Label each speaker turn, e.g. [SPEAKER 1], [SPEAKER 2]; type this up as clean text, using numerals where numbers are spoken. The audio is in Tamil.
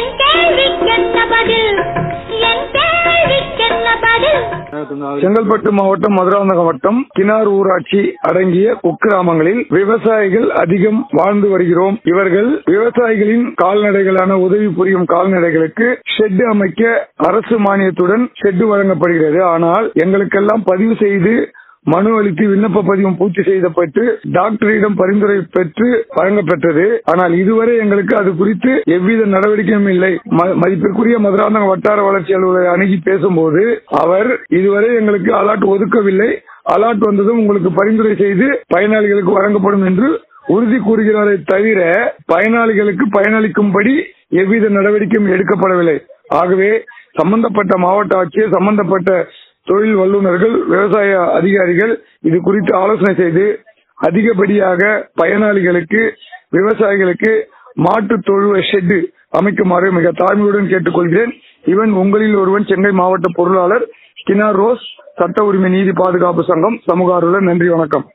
[SPEAKER 1] செங்கல்பட்டு மாவட்டம், மதுராந்தகம் வட்டம், கிணார் ஊராட்சி அடங்கிய குக்கிராமங்களில் விவசாயிகள் அதிகம் வாழ்ந்து வருகிறோம். இவர்கள் விவசாயிகளின் கால்நடைகளான உதவி புரியும் கால்நடைகளுக்கு ஷெட் அமைக்க அரசு மானியத்துடன் ஷெட் வழங்கப்படுகிறது. ஆனால் எங்களுக்கெல்லாம் பதிவு செய்து மனு அளித்து விண்ணப்ப பதிவும் பூர்த்தி செய்யப்பட்டு டாக்டரிடம் பரிந்துரை பெற்று வழங்கப்பெற்றது. ஆனால் இதுவரை எங்களுக்கு அது குறித்து எவ்வித நடவடிக்கையும் இல்லை. மதிப்பிற்குரிய மதுராந்தகம் வட்டார வளர்ச்சி அலுவலரை அணுகி பேசும்போது அவர் இதுவரை எங்களுக்கு அலாட் ஒதுக்கவில்லை, அலாட் வந்ததும் உங்களுக்கு பரிந்துரை செய்து பயனாளிகளுக்கு வழங்கப்படும் என்று உறுதி கூறுகிறாரே தவிர பயனாளிகளுக்கு பயனளிக்கும்படி எவ்வித நடவடிக்கையும் எடுக்கப்படவில்லை. ஆகவே சம்பந்தப்பட்ட மாவட்ட ஆட்சியர், சம்பந்தப்பட்ட தொழில் வல்லுநர்கள், விவசாய அதிகாரிகள் இது குறித்து ஆலோசனை செய்து அதிகப்படியாக பயனாளிகளுக்கு, விவசாயிகளுக்கு மாட்டு தொழுவ ஷெட் அமைக்குமாறு மிக தாழ்மையுடன் கேட்டுக்கொள்கிறேன். இவன் உங்களில் ஒருவன், சென்னை மாவட்ட பொருளாளர், கிணார் ரோஸ், சட்ட உரிமை நீதி பாதுகாப்பு சங்கம், சமூக ஆர்வலர். நன்றி, வணக்கம்.